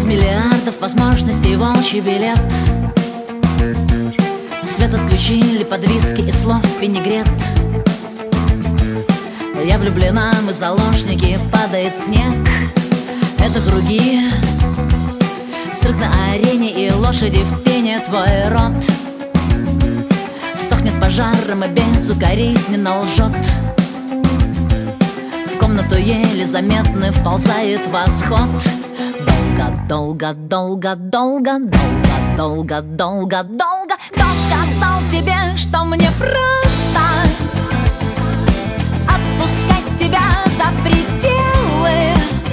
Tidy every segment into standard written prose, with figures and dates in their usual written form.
миллиардов возможностей волчий билет. Свет отключили под виски и слов винегрет. Я влюблена, мы заложники, падает снег. Это круги, цирк на арене и лошади в пене. Твой рот сохнет пожаром и безукоризненно лжет. В комнату еле заметно вползает восход. Долго, долго, долго, долго, долго, долго, долго. Кто сказал тебе, что мне просто отпускать тебя за пределы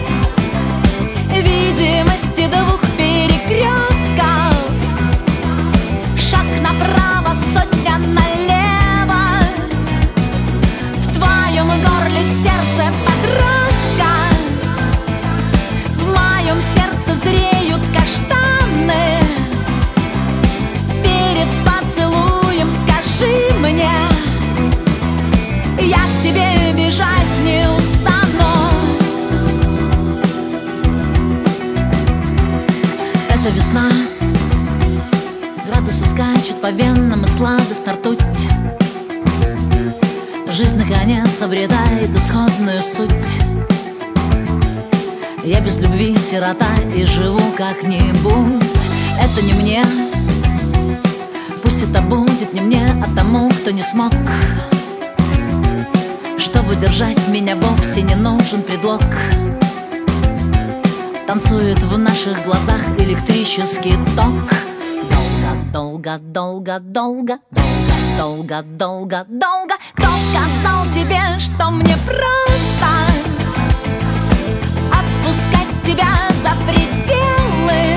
видимости двух перекрестков? Шаг направо, сотня налево. В твоем горле сердце подростка, в моем сердце зреют каштаны. Перед поцелуем скажи мне, я к тебе бежать не устану. Это весна, градусы скачут по венам и сладостно ртуть. Жизнь наконец обретает исходную суть. Я без любви сирота и живу как-нибудь. Это не мне, пусть это будет не мне, а тому, кто не смог. Чтобы держать меня, вовсе не нужен предлог. Танцует в наших глазах электрический ток. Долго, долго, долго, долго, долго, долго, долго. Кто сказал тебе, что мне просто отпускать тебя за пределы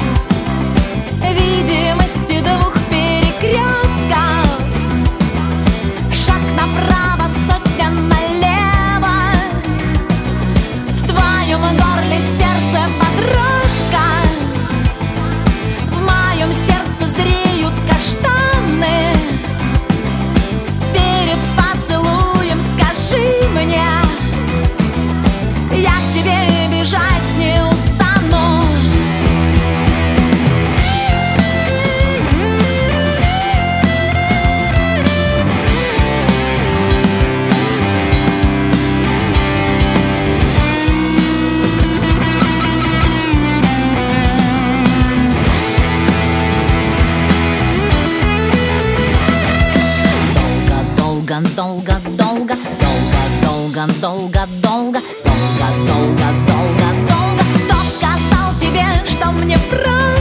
видимости двух перекрестков? Шаг направо, сотня налево. В твоем горле сердце подростка, в моем сердце зреют каштаны. Перед поцелуем скажи мне, я к тебе бежать не устану. Долго, долго, долго, долго, долго, долго, долго, долго, долго, долго. Кто сказал тебе, что мне просто